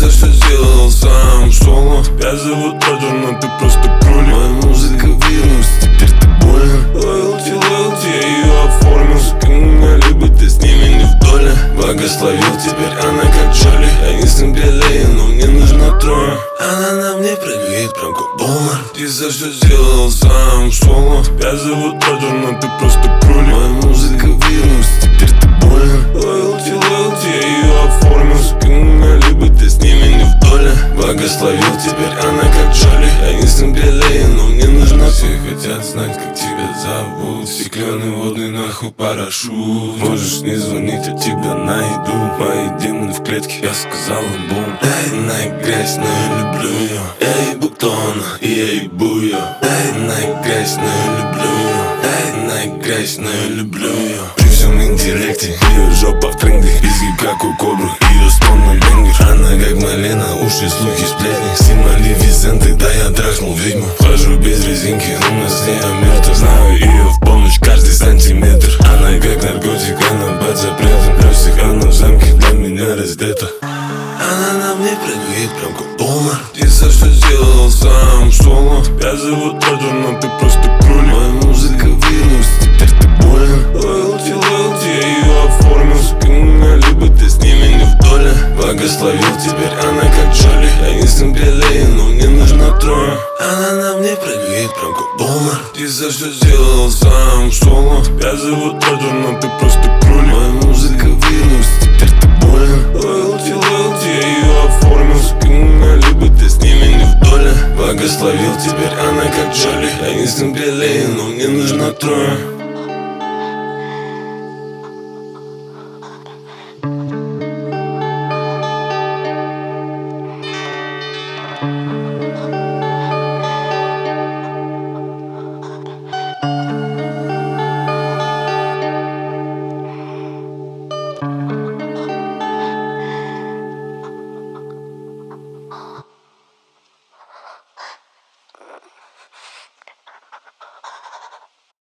за что сделал сам соло. Я зовут Роджер, но ты просто кролик. Моя музыка вирус, теперь ты болен. Лоялти, я ее оформил. Сука меня любит, ты с ними не в доле. Благословил, теперь она как Джоли. Я не сын белее, но мне нужно трое. Она на мне прыгает прям как доллар. Ты за что сделал сам соло. Я зовут Роджер, но ты просто кролик. Моя музыка вирус, теперь ты болен. Лоялти, я ее оформил. Сука меня любит, ты с ними не в доле. Благословил, теперь она как Джоли. Я не сын белее, но мне нужно. Все хотят знать, как тебя зовут. Стеклянный водный нахуй парашют. Можешь не звонить, я тебя найду. Мои демоны в клетке, я сказал им бум. Эй, на грязь, но я люблю ее. Эй, бутон, ей буя. Эй, на грязь, но я люблю ее. Эй, на грязь, но я люблю ее. При всем интеллекте, ее жопа в тренде. Изгиб как у кобры, ее стон на бенгер. Она как малина, уши, слухи, сплетни. Сима Визенты, да я трахнул ведьму. Хожу без резинки, у нас не мертв. Знаю ее в полночь, каждый сантиметр. Она как наркотик, она под запретом. Плюсик, она в замке, для меня раздета. Она на мне прыгает прям как доллар. Ты за что сделал сам соло. Я зовут Роджер, но ты просто кролик. Моя музыка вирус, теперь ты болен. Лоялти, я ее оформил. Сука меня любит, ты с ними не в доле. Благословил, теперь она как Джоли. Я не сын белее, но мне нужно трое. Она на мне прыгает прям как доллар. Ты за что сделал сам соло. Я зовут Роджер, но ты просто кролик. Моя музыка вирус, теперь ты болен. Лоялти, я ее оформил. Сука меня любит, ты с ними не в доле. Благословил, теперь она как Джоли. Я не сын белее, но мне нужно трое.